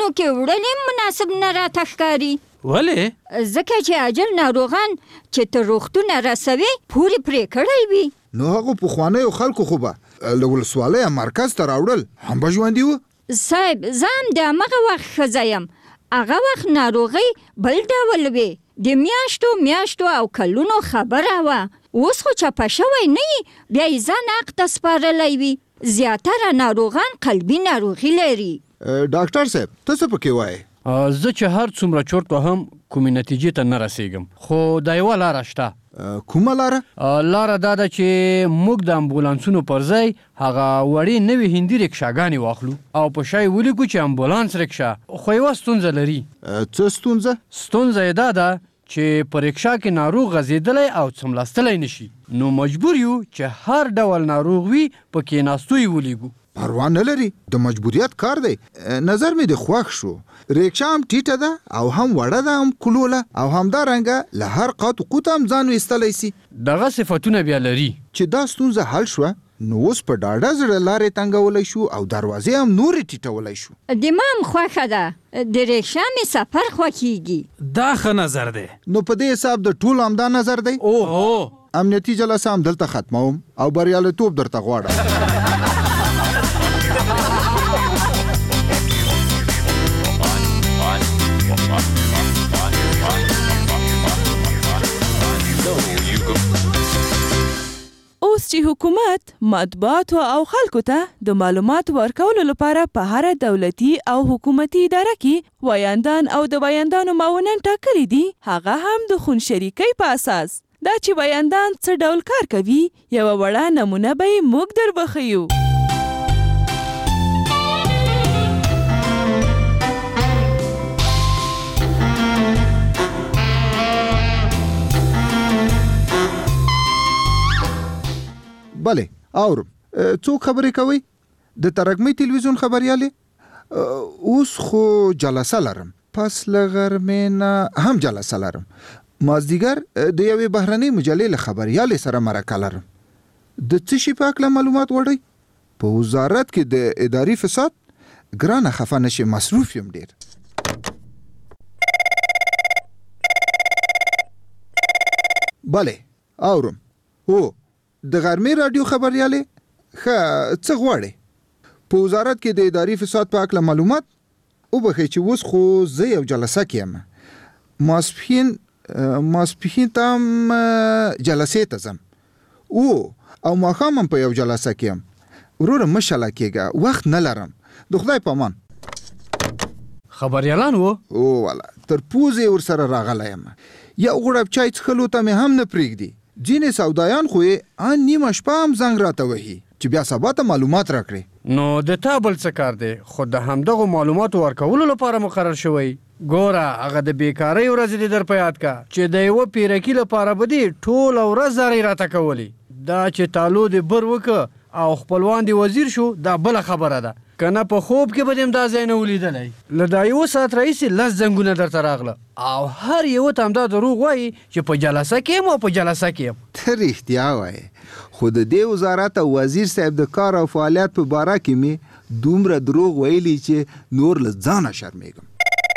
روغتونونو کې وړل مناسب نه راته ښکاري. ولې؟ ځکه چې عاجل ناروغان چې تر روغتونه رسوي پورې پرې کړی وي. نو هغه پخوانیو خلکو خو به له ولسوالۍ مرکز ته راوړل هم به ژوندي وو. صاحب زه هم د همغه وخت ښځه یم. هغه وخت ناروغۍ بل ډول وې، د میاشتو او کلونو خبره وه. اوس خو چپه شوی نه یي، بیا یې ځان حق ته سپارلی وي. زیاتره ناروغان قلبي ناروغي لري. ډاکټر صاحب ته څه پکې وایې؟ زه چې هر څومره چورت وهم کومې نتیجې ته نه رسیږم، خو دا یوه لاره شته. کومه لاره؟ لاره دا ده چې موږ د امبولانسونو پر ځای هغه وړې نوې هندي رکشاګانې واخلو او په شا یې ولیکو چې امبولانس رکشا، خو یوه ستونزه لري. څه ستونزه؟ ستونزه یې دا ده چې په رکشا کې ناروغ غځېدلی او څملاستلی نشي، نو مجبور یو چې هر ډول ناروغ وي په کېناستو یې ولیږو. پروا نه لري، د مجبوریت کار دی. نظر مې د خوښ شو. ریکشا هم ټیټه ده او هم وړه ده، هم کلوله او همدارنګه له هر قات و قوت هم ځان ویستلی سي. دغه صفتونه بیا لري. چې دا ستونزه حل شوه نو اوس په ډاډه زړه لارې تنګولی شو او دروازې هم نورې ټیټولی شو. د ما هم خوښه ده، د ریکشا مې سفر خوښیږي. دا ښه نظر دی. نو په دې حساب د ټولو همدا نظر دی. امنیتي جلسه هم دلته ختموم او بریالیتوب درته غواړم. اوس چې حکومت مطبوعاتو او خلکو ته د معلومات ورکولو لپاره په هر دولتي او حکومتي اداره کې ویاندان او د ویاندانو معاونان ټاکلي دي، هغه هم د خون شریکۍ په اساس. دا چې ویاندان څه ډول کار کوي یوه وړه نمونه به یې موږ در بښیو. بله اورم. څوک خبرې کوي؟ د ترږمۍ تلویزیون خبریالې؟ اوس خو جلسه لرم، پس له غرمې نه هم جلسه لرم. مازدیګر د یوې بهرنۍ مجلې له خبریالې سره مرکه لرم. د څه شي په هکله معلومات وړئ؟ په وزارت کې د اداري فساد. ګرانه خفه نشي، مصروف یم ډېر. بله اورم. هو د غرمې راډیو خبریالې؟ ښه، څه غواړې؟ په وزارت کې د اداري فساد په هکله معلومات؟ وبښئ چې اوس خو زه یو جلسه کې یم. ماسپښین ته هم جلسې ته ځم. او ماښام هم په یو جلسه کې یم. وروره مه شله کېږه، وخت نه لرم. د خدای په امان. خبریالان وو؟ والا تر پوزې ورسره راغلی یم. یو غوړپ چای څښلو ته مې هم نه پرېږدي. ځینې سودایان خو یې ان نیمه شپه هم زنګ راته وهي چې بیا سبا ته معلومات راکړي. نو د تا بل څه کار دی؟ خو د همدغو معلوماتو ورکولو لپاره مقرر شوی. ګوره هغه د بیکارۍ ورځې دې در په یاد کا چې د یوه پیرکي لپاره به دې ټوله ورځ زارۍ راته کولی. دا چې تالو دې بر وکړه او خپلوان دې وزیر شو، دا بله خبره ده. که نه په خوب کې به دې هم دا ځای نه ولیدلی. له دا یوه ساعت راهیسې 10 زنګونه درته راغله او هر یوه ته همدا دروغ وایي چې په جلسه کې یم او په جلسه کې یم. ته رښتیا وایې، خو د دې وزارت او وزیر صاحب د کار او فعالیت په باره کې مې دومره دروغ ویلي چې نور له ځانه شرمېږم.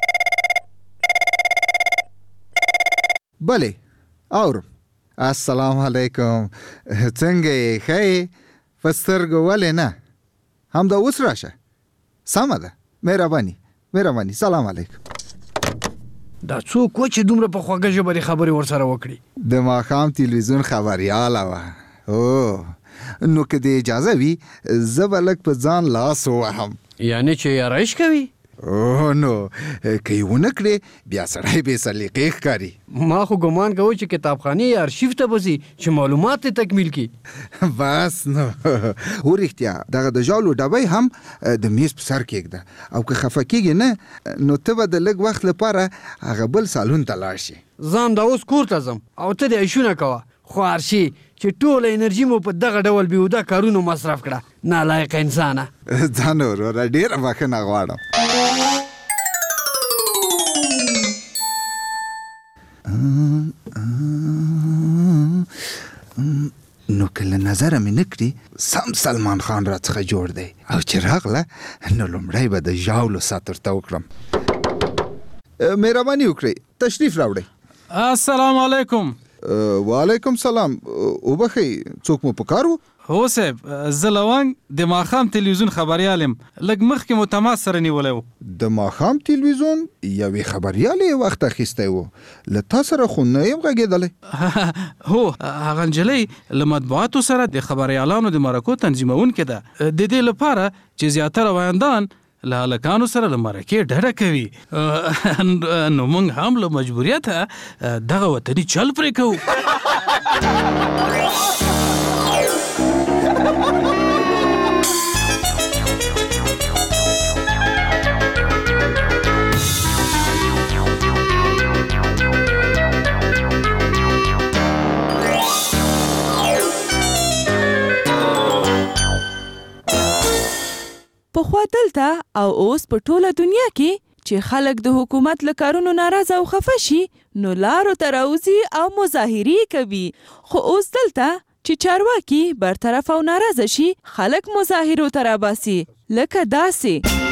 بله اورم. السلام علیکم. څنګه یې؟ ښه یې؟ په سترګو ولې نه؟ همدا اوس راشه. سمه ده. مهرباني. سلام علیکم. دا څوک و چې دومره په خوږه ژبه دې خبرې ورسره وکړي؟ د ماښام تلویزیون خبریاله وه. نو که دې اجازه وي زه به لږ په ځان لاس ووهم. یعنې چې یارایش کوي؟ نو که یې ونه کړې بیا سړی بې سلیقې ښکاري. ما خو ګمان کوو چې کتابخانې یا ارشیف ته به ځي چې معلومات یې تکمیل کړي. بس نو رښتیا دغه د ژاولو ډبی هم د میز په سر کېږده او که خفه کېږي نه نو ته به د لږ وخت لپاره هغه بل سالون ته لاړ شي. زه هم دا اوس کور ته ځم او ته دې عیشونه کوه. خو ارشي چې ټوله انرژي مو په دغه ډول بېهوده کارونو مصرف کړه، نالایقه انسانه. ځان وروره ډېره بښنه غواړم. نو که له نظر مې نکړي سم سلمان خان را څخه جوړ دی او چې راغله نو لومړی به د ژاولو سات ورته وکړم. مهرباني وکړئ تشریف راوړئ. السلام علیکم. وعلیکم سلام. وبخئ څوک مو پکارو؟ هو صاحب زه لونګ د ماښام تلویزیون خبریال یم. لږ مخکې مو تماس سره نیولی و. د ماښام تلویزیون یوې خبریالې وخت اخیستی و. له تا سره خو نه یم غږېدلی. هو هغه نجلۍ له مطبوعاتو سره د خبریالانو د مرکو تنظیمونکې ده. د دې لپاره چې زیاتره ویاندان له هلکانو سره له مرکې ډډه کوي نو موږ هم له مجبوریته دغه وطني چل پرې کوو. پخوا دلته او اوس په ټوله دنیا کې چې خلک د حکومت له کارونو ناراضه او خفه شي نو لارو ته راوځي او مظاهرې کوي. خو اوس دلته چې چارواکي برطرف او ناراضه شي خلک مظاهرو ته راباسي لکه داسې.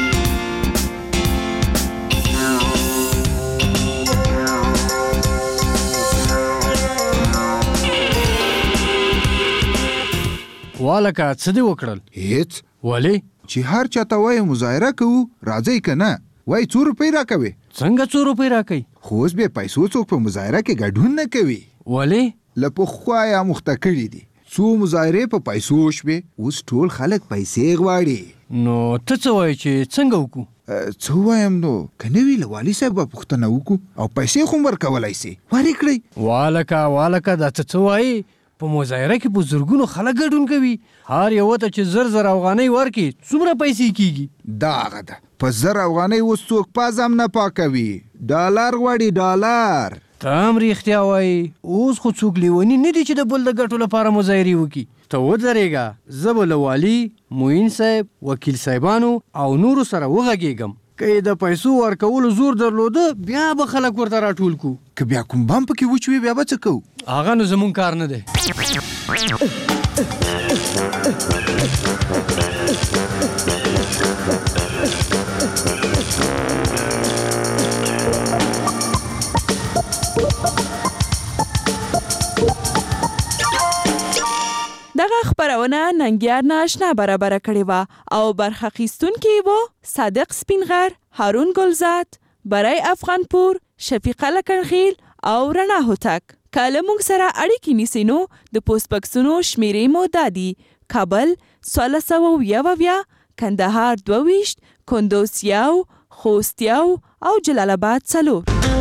والکه څه دې وکړل؟ هیڅ. ولې؟ چې هر چاته وایي مظاهره کوو راځئ که نه وایي 2 روپۍ راکوي. څنګه 2 روپۍ راکوي؟ خو اوس بې پیسو څوک په مظاهره کې ګډون نه کوي. ولې؟ له پخوا یې اموخته کړي دي. څو مظاهرې په پیسو شوې اوس ټول خلک پیسې غواړي. نو ته څه وایې چې څنګه وکړو؟ څه وایم نو که نه وي له والي صاحب به پوښتنه وکړو او پیسې خو هم ورکولی سي ورې کړئ. والکه دا څه وایي؟ په مظاهره کې په زرګونو خلک ګډون کوي. هر یوه ته چې 1000 افغانۍ ورکړي څومره پیسې کیږي؟ دا هغه ده په 1000 افغانۍ اوس څوک پاز هم نه پاکوي. ډالر غواړي ډالر. ته هم رښتیا وایي. اوس خو څوک لیوني نه دي چې د بل د ګټو لپاره مظاهرې وکړي. ته ودرېږه زه به له والي معین صاحب وکیل صاحبانو او نورو سره وغږېږم. که یې د پیسو ورکولو زور درلوده بیا به خلک ورته راټول کو. که بیا کوم بم پکې وچوي بیا به څه کوو؟ هغه نو زمونږ کار نه دی. دغه خبرونه ننګیار نه آشنا برابره کړې وه او برخه اخیستونکي یې وو صادق سپینغر، هارون ګلزاد، برای افغانپور، شفیقه لکنخیل او رڼا هوتک. که له موږ سره اړیکې نیسئ نو د پوسټ بکسونو شمیرې مو دا دي: کابل 1470، کندهار 22، کندوز 1، خوست 1 او جلال آباد 4.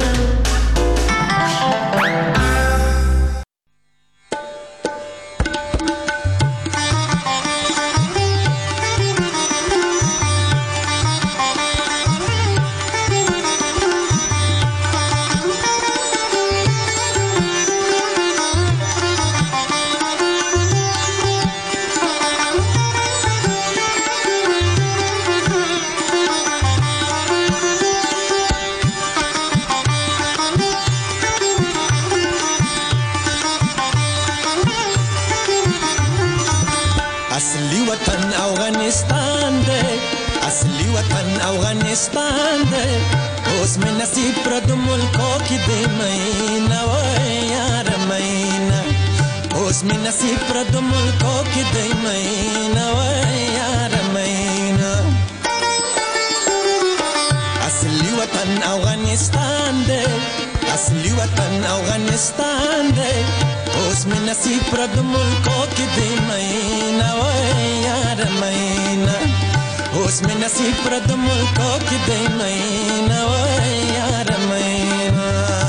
افغانستان دی اوس مې نصیب پر د ملکو کې دی مینا وای یار مینا اوس مې نصیب پر د ملکو کې دی مینا وای یار مینا اصلي وطن افغانستان دی اصلي وطن افغانستان دی اوس مې نصیب پر د ملکو کې دی مینا وای یار مینا اوس مې نصیب پر د ملکو کې دی مینا وای یار مینا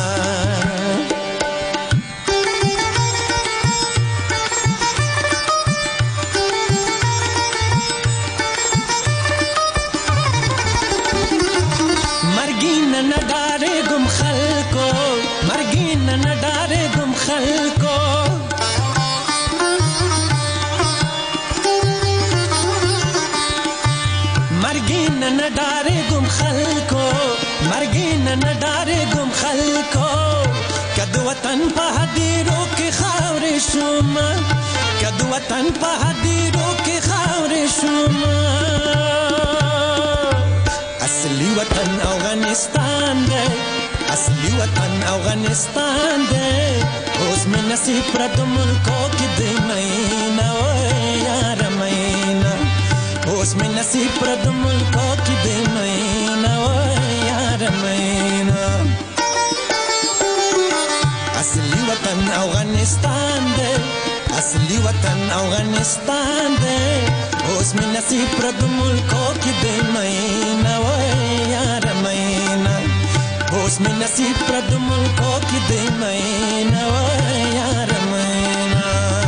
مرګین نه ډارېږم خلکو مرګین نه ډارېږم خلکو مرګین نه ډارېږم خلکو وطن په هدیرو کې خاورې شوم اصلي وطن افغانستان دی اصلي وطن افغانستان دی اوس مې نصیب پرد ملکو کې دی مینا وای یار مینا اوس مې نصیب پرد ملکو کې دی مینا وای یار مینا اصلي وطن افغانستان دی اصلي وطن افغانستان دی اوس مې نصیب پرد ملکو کې دی مینا وای یار مینا اوس مې نصیب پرد ملکو کې دی مینا وای یار مینا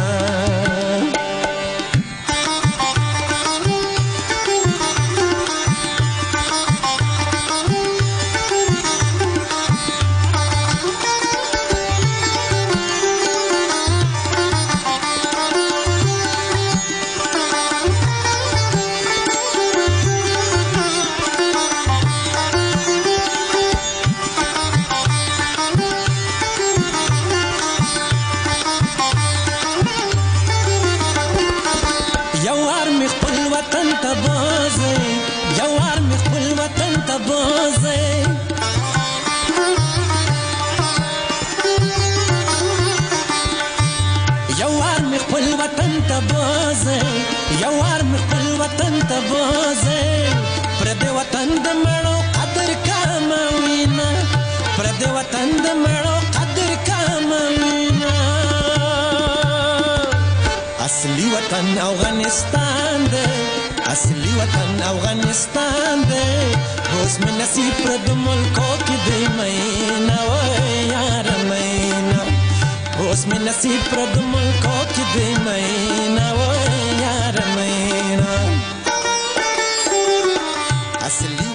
اصلي وطن افغانستان دی اصلي وطن افغانستان دی اوس مې نصیب پرد ملکو کې دی مینا وای یار مینا اوس مې نصیب پرد ملکو کې دی مینا وای یار مینا اصلي